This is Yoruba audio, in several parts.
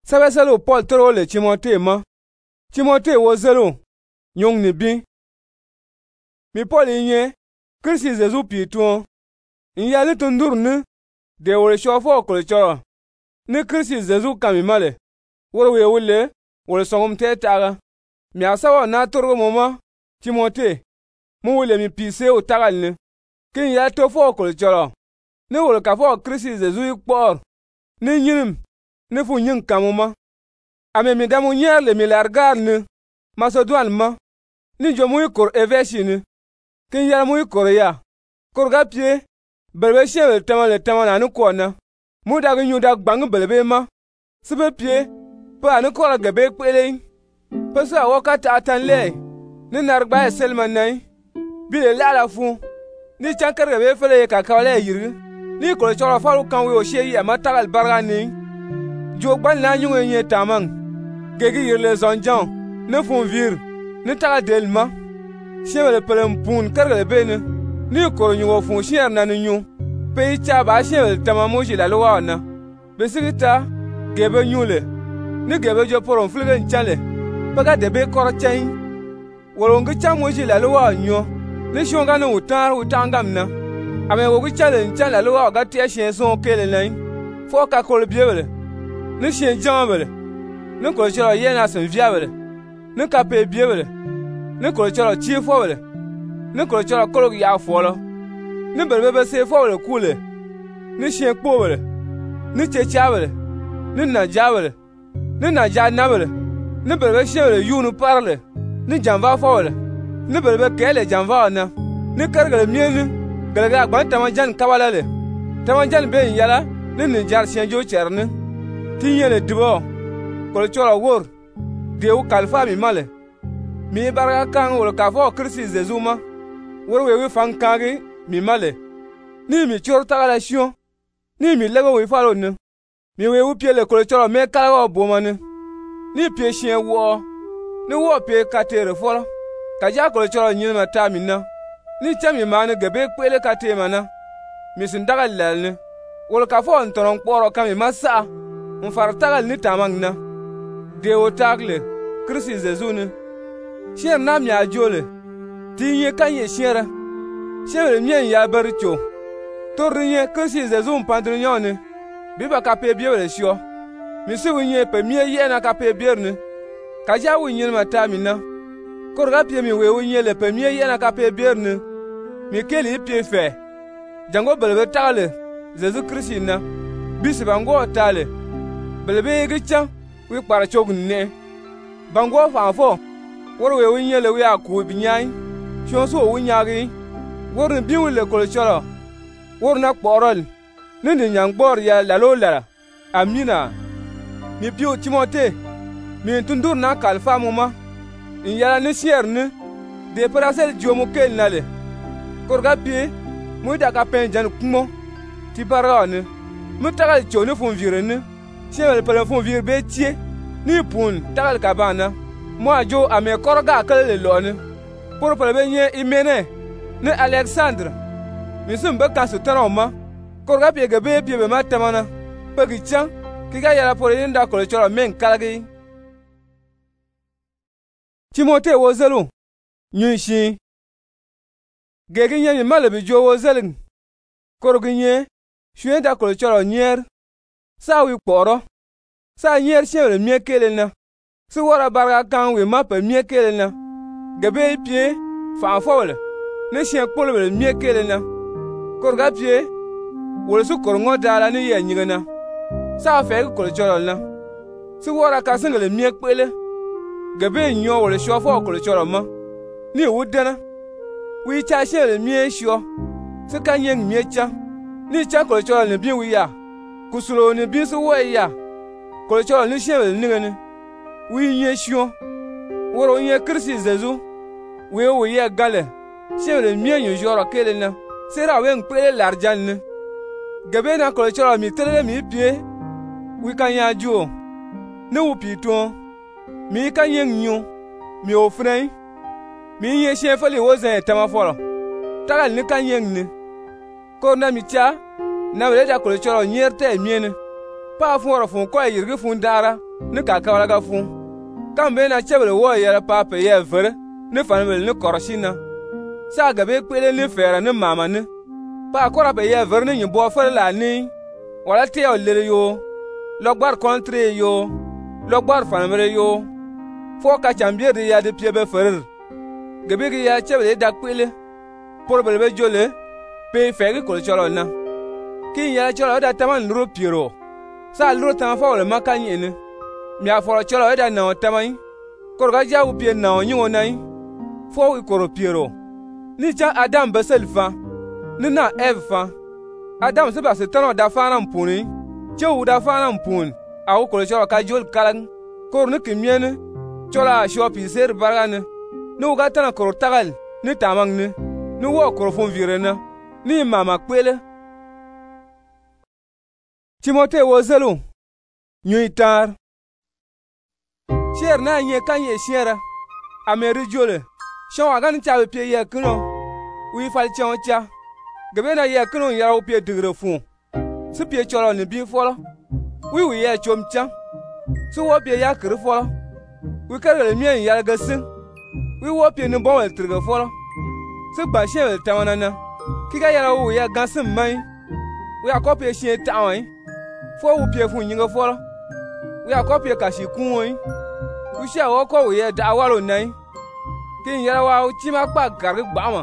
Sabe salo Paul toro le Timote ma. Timote wo zelo nyong ni bi. Mi Paul inye Kristi Jesu pituon. Inya li tundur ni de wole shofo ko choro. Ni Kristi Jesu kami male. Woro we wole wole songum te taga. Mi asawa na toro moma Timote. Mu wole mi pise o tagal ni. Kin ya to fo ko choro. Ni wole ka fo Kristi Jesu ikpor. Ni nyinim ni fu nyin kamuma. Ame mi damu nyer le mi largar ni. Macedoine ma. Ni jomu ikor Efesi ni. Kin ya mu ikor ya. Kor ga pie. Belbe shebe tama na ni kona. Mu da nyu da gbang belbe ma. Sibe pie. Pa ni kor ga be kwele. Pa sa wakata atan le. Ni nargba e selman nai. Bi le la fu. Ni chankar ga be fele ka kawale yiri. Ni kor choro falu kan we o sheyi ama tagal barga ni. Jo gban la nyu nye tamang. Gegi yirle zonjan. Ni fun vir. Ni tagal delma. Shebe le pelem pun karga be ni. Ni kor nyu fun sher na ni nyu. Pe cha ba shebe tama moji la lo wa na. Be sigita gebe nyule. Ni gebe jo poron fligen chale. Paga de be kor chain. Wolongi cha moji la lo wa nyu. Ni shonga no utangam na. Ame wogi chale ncha la lo wa ga tie shen son kele nai. Fo ka kol biebele. Ni shen jambele. Ni kol choro yena sen viabele. Ni ka pe biebele. Ni kol choro chi fowele. Ni kol choro kolo ya folo. Ni belbe se fowele kule. Ni shen kpowele. Ni chechabele. Ni najabele. Ni najanabele. Ni belbe shebele yunu parle. Ni janva fowele. Ni belbe kele janva na. Ni kargale mieni. Galaga gban tamajan kabalale. Tamajan be yala. Ni jar shen jo cherne. Tinyele dibo. Kol choro wor. Dewu kalfa mi male. Mi barga kan wol ka fo Kristi Jesu ma. Wor we fan kage mi male. Ni mi choro tagala shion. Ni mi lego we falo ne. Mi we pie le kol choro me kala wo boma ne. Ni pie shen wo. Ni wo pie katere folo. Ka ja kol choro nyin ma ta mi na. Ni chami ma ne gebe kwele kate mana. Mi sin dagal lal ne. Wol ka fo ntoron kporo kami masa. Mfar tagal ni tamang na. Dewo tagle Kristi Jesu ne. Sher nam ya jole. Tinye kanye shera. Sher mien ya baricho. Tornye Kristi Jesu mpandrinyo ne. Biba ka pe biewele shio. Misi winye pe mie yena ka pe bierne. Kaja winye mata mina. Korga pie mi we winye le pe mie yena ka pe bierne. Mi keli pie fe. Jango belbe tale. Jesu Kristi na. Bisi bango tale. Belbe gicha. Wi para chogun ne. Bango fanfo. Wor we winye le we aku binyai. Shonso winyagi. Wor bi wile kol choro. Wor na kporol. Nindi nyangbor ya lalo lara. Amina. Mi pio Timote. Mi tundur na kalfa moma. In yala ni sier ni. De parasel jomo kel nale. Korga pie. Muida ka pen jan kumo. Ti barga ni. Mutagal choni fun vire ni. Siel pele fun vire be tie. Ni pun tagal kabana. Moi jo ame korga kele lo ni. Pour pele be nye imene. Ni Alexandre. Mi sumbe kansu taroma. Korga pie gebe pie be matamana. Pegi chan. Kiga yala por yinda kole choro men kalagi. Timote wo zelu. Nyunshi. Gegi nye mi malebi jo wo zelin. Korgi nye. Shuyenda kole choro nyer. Sa wi kporo. Sa nyer shevele mie kele na. Si wara barga kan wi mape mie kele na. Gebe pie. Fanfowele. Ni shen kpolwele mie kele na. Korga pie. Wole su korongo dala ni ye nyige na. Sa fegi kole choro na. Si wara ka singele mie kpele. Gebe nyo wole shofo kole choro ma. Ni wudana. Wi cha shevele mie shio. Si ka nyeng mie cha. Ni cha kole choro ni bi wi ya. Kusulo ni bi si we ya. Kole choro ni shevele nige ni. Wi nye shio. Woro nye Kristi Jesu. We ye gale. Shevele mie nyo joro kele na. Sera we nkpele larjan ni. Gebe na kole choro mi telele mi pie. Wi ka nya juo. Ni wu pituon. Mi ka nyeng nyo. Mi ofrei. Mi nye shefali wo zen tama folo. Tagal ni ka nyeng ni. Korna mi cha. Na wele da kole choro nyerte miene. pa fu ro fu ko yirgi fu dara ni ka ka wala ga fu kam be na chebele wo yere pa pe ye vere ni fanbel ni korshina sa ga be kwele ni fera ni mama ni pa kora be ye vere ni nyibo fere la ni wala te o lere yo logbar contre yo logbar fanbere yo fo ka chambier ya de pie be fere gabe gi ya chebele da kwele por be jole pe fegi kol cholo na kin ya cholo da taman luro piro sa luro tan fa wala makanyi ni mi aforo cholo da na taman korga jawu pie na onyo nai fo wi koro piro ni cha adam basel fa ni na eve fa adam se ba se tano da fa na mpuni chewu da fa na mpun awu kol cholo ka jol kalan kor ni kimyene chola shopi ser barane ni ga tana koro tagal ni tamang ni wo koro fon virena ni mama kwele Timote wo zelu nyuitar Cher na nye kanye shera ameri jole shawa gan chawe pie ye kuno wi fal choncha gabe na ye kuno ya o pie digre fu su pie cholo ni bi folo wi ye chomcha su wo pie ya kir folo wi kargale mien ya gasin wi wo pie ni bon triga folo su ba shel tawanana kiga yara wo ya gasin mai wi akopie shie tawai fo wu pie fu nyinga folo wi akopie kashi kunoi wi sha wo ko wi da walo nai kin yara wa chima kpa garga gbama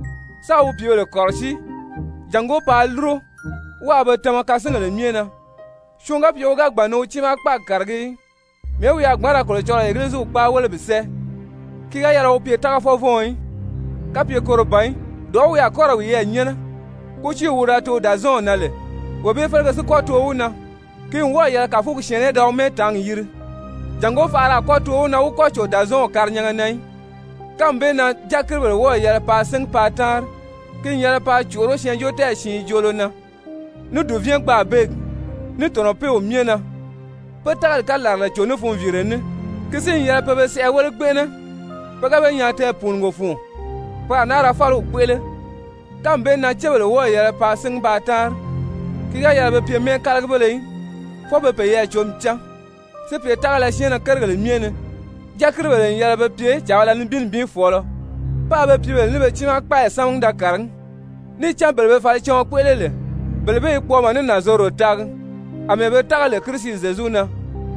sa wu pie le korshi jango pa luro wa ba tama kasinga le miena shunga pie ga gba no chima kpa gargi me wi agbara ko le chola iglesu pa wole bise kiga yara wo pie ta fo foi ka pie korobai do wi akora wi ye nyena ko chi wura to da zon na le wo be ferga su ko to una kin wo ya ka fu shene da o metang yir jango fara ko to una wo ko cho da zon kar nyanga nai kam be na jakirbe wo ya pa sing patar kin ya pa choro shen jo te shin jolo na nu du vien gba beg ni tono pe o miena petal ka la la cho ne fon virene kisin ya pe be se wol gbe na pe ga be nya te pun go fun pa na ra falu kwele kam be na chebele wo ya pa sing patar kiga ya be pie men kala gbele fo be pe ya chom cha se pe ta la shen na kargale miene jakirbe ya be pie jawala ni bin folo pa be pie ni be chima kpa sang da karang ni chambele be fal chon kwelele belebe ko ma ni nazoro tag ame be tagale krisi zezuna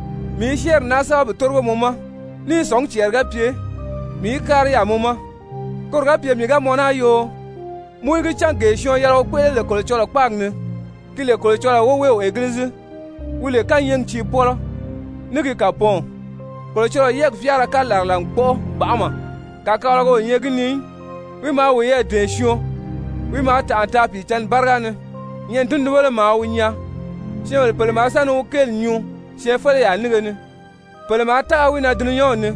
mi sher na sa be torbo moma ni song chier ga pie mi kar ya moma kor ga pie mi ga mona yo mu gi change shon ya ro kwelele ko cholo kpagne kile ko cholo wo we o eglise wule kan yen chi polo ni gi kapon ko cholo yek fiara ka larlang po bama ka ka go nyegni wi ma wo ye de shon wi ma ta pi tan barane nyen dundu wala ma wunya shewel pele ma sanu kel nyu shefale ya nigene pele ma ta wi na dunu yone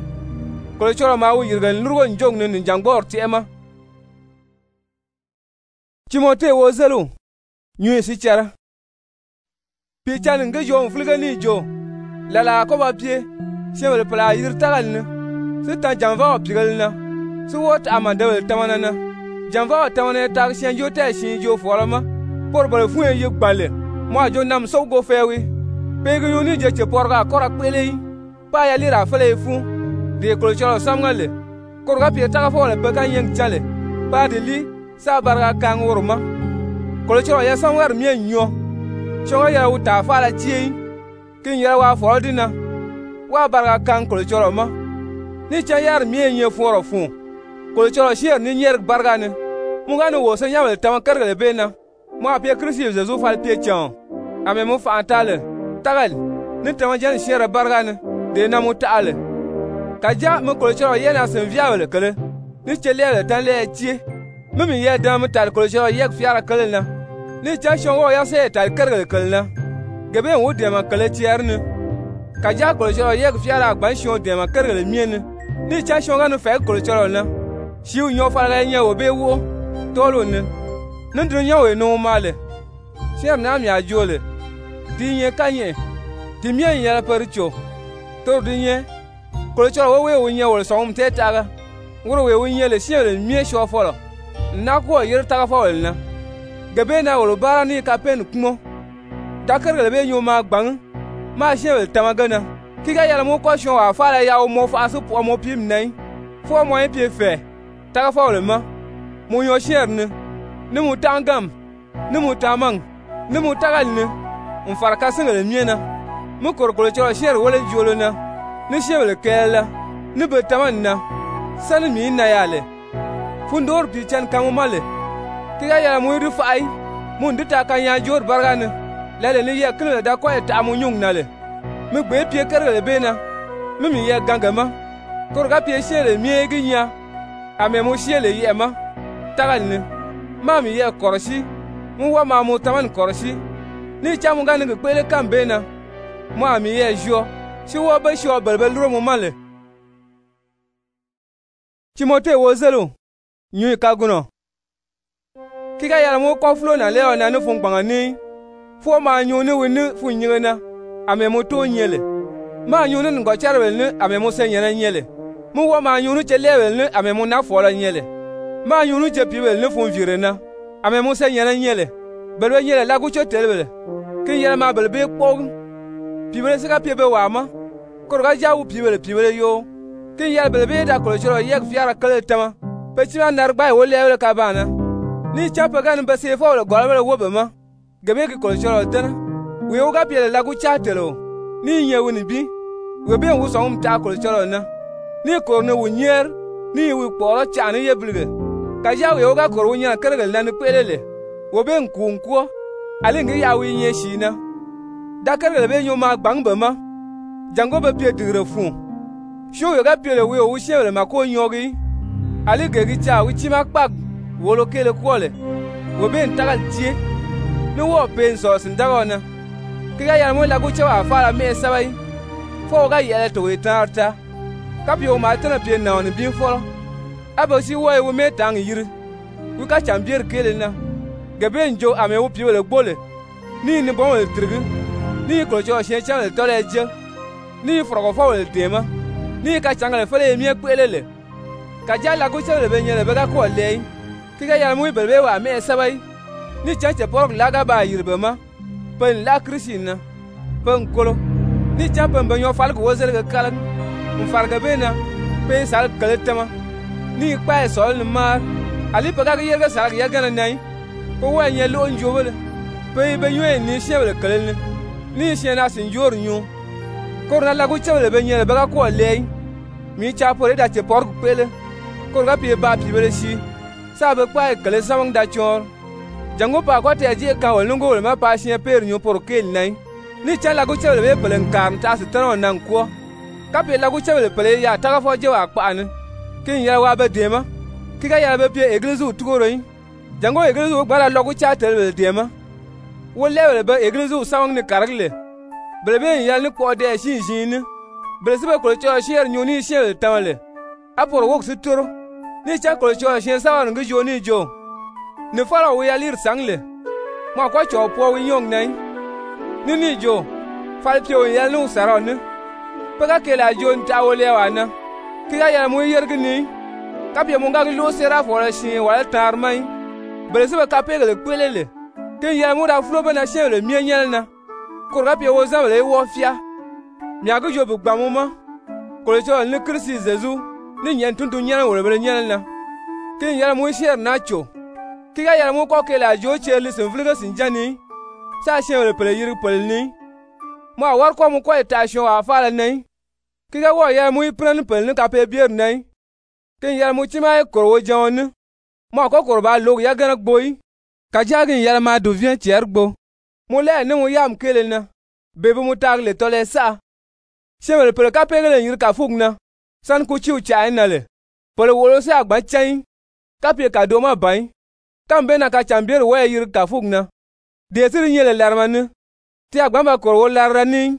ko choro ma wu yirgan nurgo njong ne njangor tema Timote wo zelu nyu si chara pi chan nge jo mfulga ni jo lala ko ba pie shewel pela yir tagal ne se ta janva opigal na su wot amandewel tamanana janva tamanana ta shen jo ta shin jo forama por bale fu ye gbale mo jo nam so go fewi pe go yuni je che porga kora kwele pa ya lira fele fu de ko cholo samngale korga pie ta fo le pe kan yen chale pa de li sa barga kan urma ko cholo ya samwar mi nyo chonga ya uta fa la chi kin ya wa fo dina wa barga kan ko cholo ma ni cha yar mi nye foro fu ko cholo shier ni nyer barga ne mu ga no wo se nyawel tam kargale be na mo apie krisi zezu fal pie chan ame mo fa antale tagal ni tama jan shera bargane de na mo taale kaja mo ko choro yena sen viawle kale ni chelele tan le tie mimi ye dam tal ko choro yek fiara kale na ni cha shongo ya se tal kargal kale na gebe wo de ma kale tierne kaja ko choro yek fiara gban shon de ma kargal miene ni cha shonga no fe ko choro na shiu nyo fala nya wo be wo tolo ne nandro nyawe no male sher na mi ajole dinye kanye dimye yara percho to dinye ko choro wo we wonye wo so mte taga woro we wonye le sher mi sho folo na ko yir taga folo na gabe na wo bara ni ka pen kumo dakar le be nyoma gbang ma shebel tama gana kiga yala mo ko shon wa fala ya o mo fa su po mo pim nai fo mo yin pie fe ta fa le ma mo yo sherne ni mu tangam ni mu tamang ni mu tagal ni on farka singale miena mu korkolo choro sher wala jolo na ni shebel kela ni be tamanna sani mi na yale fundor pi chan kamo male kiga yala mo ru fai mun dita kan ya jor bargane lele ni ya kilo da ko ta mu nyung nale mi gbe pie kerele bena mi ya gangama korga pie shere mi ginya ame mo shele yema tagal ni ma mi ya koroshi mu wa ma mo taman koroshi ni chamu ganin ga kwele kan bena mo ami ya jo si wo ba shi obelbel ro mo male Timote wo zelo nyu kaguno kiga yala mo ko flo na leo na no fun pangani fo ma nyu ni wini fu nyina ame mo to nyele ma nyu ni ngo charwel ni ame mo se nyele nyele mu wo ma nyu ni chelewel ni ame mo na fola nyele ma nyu ni je piwel ni fun virena ame mo se nyele nyele belwe nyele la gu chotelbele kin yala ma belbe kpog piwel se ka pibe wa ma korga jawu piwel yo kin yala belbe da ko choro yek fiara kale tama pechima narbai wo lewe ka bana ni chapa gan ba se fo le golbe wo be ma gabe ki ko choro tana we wo ga piele la gu chatelo ni nye woni bi we be wo so ta ko choro na ni ko ne wo nyer ni wi poro cha ni ye bilge ka ja we wo ga ko wo nya kergal na ni pelele wo be nkunkuo ale ngi ya wi nye shi na da kergal be nyo ma gbang be ma jango be pie digre fu sho we ga piele we wo shele ma ko nyogi ali gegi cha wi chima kpag wolo kele kwole wo be ntagal tie ni wo pen so sindagona kiga yar mo la gu cha fa la me sabai fo ga yele to itarta kapio ma tana pie na on bin fo abo si wo me tang yiri wi ka chambier kele na gabe njo ame wo pie le gbole ni bon le trigi ni ko cho she cha le to le je ni frogo fo le tema ni ka changale fele mi ekpelele ka jala go chele be nyele be ga ko le kiga ya mu belbe wa me sabai ni chache porok laga ba yirbe ma pen la krisina pen kolo ni champen be nyo fal ko wozel ga kalan mu farga bena pe sal kaletama ni pa sol ni mar ali pe ga yerga sal ya gana nai ko wa nye lo njobele pe be nyo ni shebele kalen ni shena sin jor nyu korna la go chele be nyele be ga ko le mi cha pore da che porok pele korga pie ba pibele shi sabe kwa kale samang da chor jango pa ko te ji ka wol ngo ma pa shi per nyu por kel nai ni cha la go chele be pelen kam ta se tan nan ko ka pe la go chele pele ya ta fo je wa pa ni kin ya wa be dema ki ga ya be pie eglizu tugoro yin jango eglizu gbara lo go cha tel be dema wo le be eglizu samang ni karagle belebe ya ni ko de shi ni belebe ko cho shi nyu ni shi tamale apor wok su toro ni cha ko cho shen sawan ngi jo ni jo ne fara wo ya lir sangle ma ko cho po wi yong nai ni jo fal pio ya nu saron pa ka ke la jo nta wo le wa na ki ya mu yer gni ka bi mu ga lo sera fo la shin wa tar mai bele se ka pe le pelele ke ya mu da flo bana shen le mien yel na ko ga bi wo za le wo fia mi aga jo bu gba mu ma ko le cho ni krisi zezu ni nyen tuntu nyana wole bele nyana na kin yara mu sher nacho kiga yara mu ko ke la jo cheli sin vliga sin jani sa shen le pele yiri pele ni mo war ko mu ko etation a fala nei kiga wo yara mu pren pele ni ka pe bier nei kin yara mu chima e korwo jon mo ko korba log ya gana gboyi ka jagin yara ma do vient tier gbo mo le ni mu yam kele na bebe mu tag le tole sa shen le pele ka pe le yiri ka fugna san ku chiu cha inale pole wolo se agba chain kapie ka do ma bai kambe na ka chambier we yir ka fugna de sir nyele larmane ti agba ba ko larani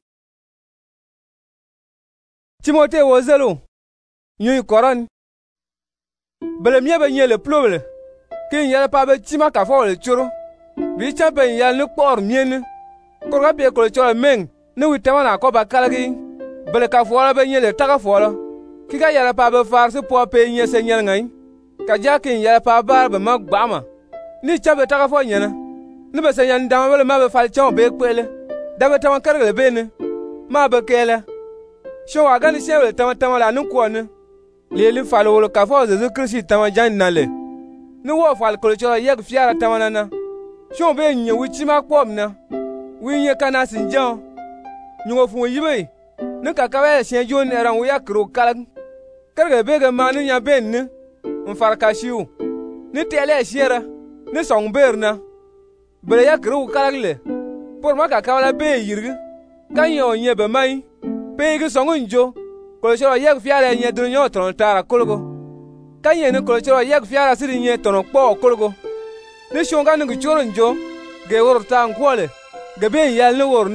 Timote wo zelo nyi koron bele mie be nyele ploble kin yele pa be chima ka fo le churo bi chambe yal ni por miene ko ga be ko choro men ni wi tawana ko ba kalagi bele ka fo be nyele taka fo kiga yala pa be farsi po pe nye se nyel ngai ka jakin yala pa bar be magbama ni chabe ta fo nyana ni be se yan dama be ma be fal chon be kwele da be taman kargle be ni ma be kele sho wa gan shewe tama la nu ko ne le li fal wol ka fo Jésus Christ tama jan na le ni wo fal ko cho yeg fiara tama na sho be nye wuchi ma kpom na wi nye kana sinjan nyugo fu yibe ni ka kawe shen jon eran wi akro kalang karga be ga ma ni nya ben ni mfar ka shiu ni tele shiera ni song berna bele yakro kalang le por ma ka kawala be yirgi kan yo nye be mai pe gi songo njo ko cho yeg fiara nye dun yo ton tara kolgo kan ye ni ko cho yeg fiara siri nye ton kpo kolgo ni shonga ni choro njo ge wor ta nkwole ge be yal ni wor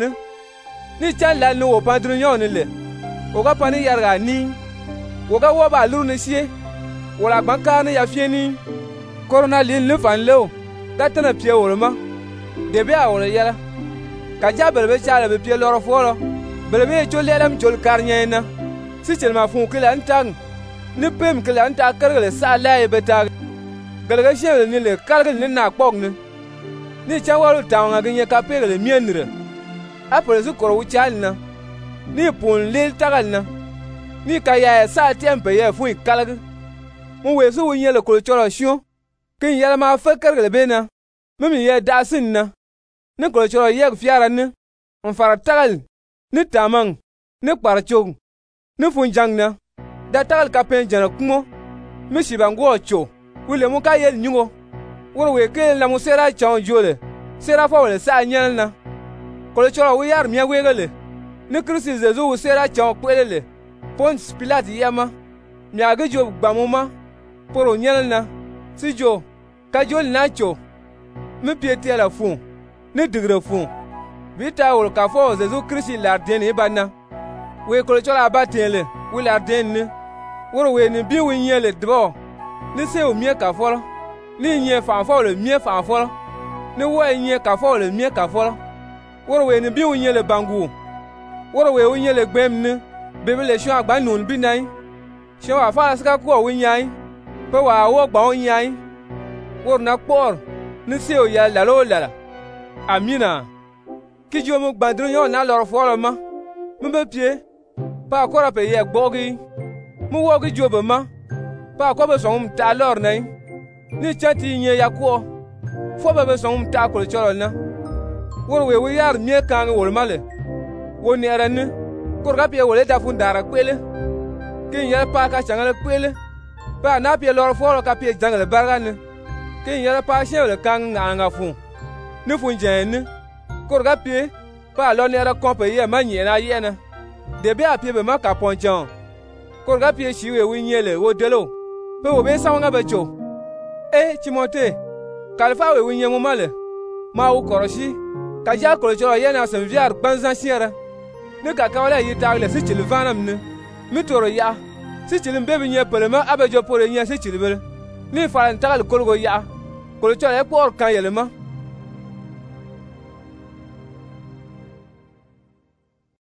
ni chan la ni wo pa dun yo ni le o ga pani yarga ni wo ga wo ba luru ni sie wala gban ka ni ya fie ni corona lin le fan lo da tana pie wor ma de be a wor yala ka ja be cha le be pie loro folo be cho lelam chol karnya na si chel ma fun kila antang ni pem kila anta kargale sa la e beta galga shele ni le kargal ni na kpok ni cha waru tawanga ginye ka pegale mienre apole su koro wuchal na ni pun lel tagal na ni ka ya sa tempe ye fun kalg mu we su wunye le kolo choro shio kin yala ma fa kargale bena mimi ye dasin na ni kolo choro ye fiara ni on fara tagal ni tamang ni kparchog ni funjang na da tagal ka pen jana kumo mi shibango cho wule mu ka yel nyungo wor we ke la mu sera chon jole sera fa wole sa nyal na ko choro wi yar miya wegele ni Kristi Jesu sera chon kwelele Pontius Pilate yama miya ga jo gbamuma poro nyal na si jo ka jol na cho mi piete la fun ni digre fun bita wol ka fo Jésus Christ lardien e banna we ko choro abatele wi lardien ni wor we ni bi wi nyele dbo ni se o mie ka folo ni nye fa fo le mie fa folo ni wo nye ka fo le mie ka folo wor we ni bi wi nyele bangu wor we wi nyele gbem ni bebe le sho agba nun bi nai sho wa fa ska ko wi nyai pe wa wo gba o nyai wor na por ni se o ya la lo la amina ki jo mo gbandro yo na lor folo ma mo be pie pa ko ra pe ye gbogi mo wo gi jo be ma pa ko be song ta lor nai ni chati nye yakwo fo be song ta ko choro na wor we wi yar mie kan wol male woni ara ni ko ga pie wole da fundara kwele kin ya pa ka changale kwele pa na pie lor fo ka pie jangale barga ni kin ya pa shele kan nga fu ni fu jen ko ga pie pa lo ni ara kompe ye ma nye na ye na de be a pie be ma ka ponjon ko ga pie shi we wi nyele wo delo pe wo be sawanga be cho Timote kalfa we winye mu male ma wo koroshi ka ja ko cho ye na sem viar banzan siera ne ka ka wala yi tagle si chilvanam ne mi toro ya si chilim be binye pelema abejo pore nya si chilbele ni faran tagal kolgo ya ko cho le por kan yelema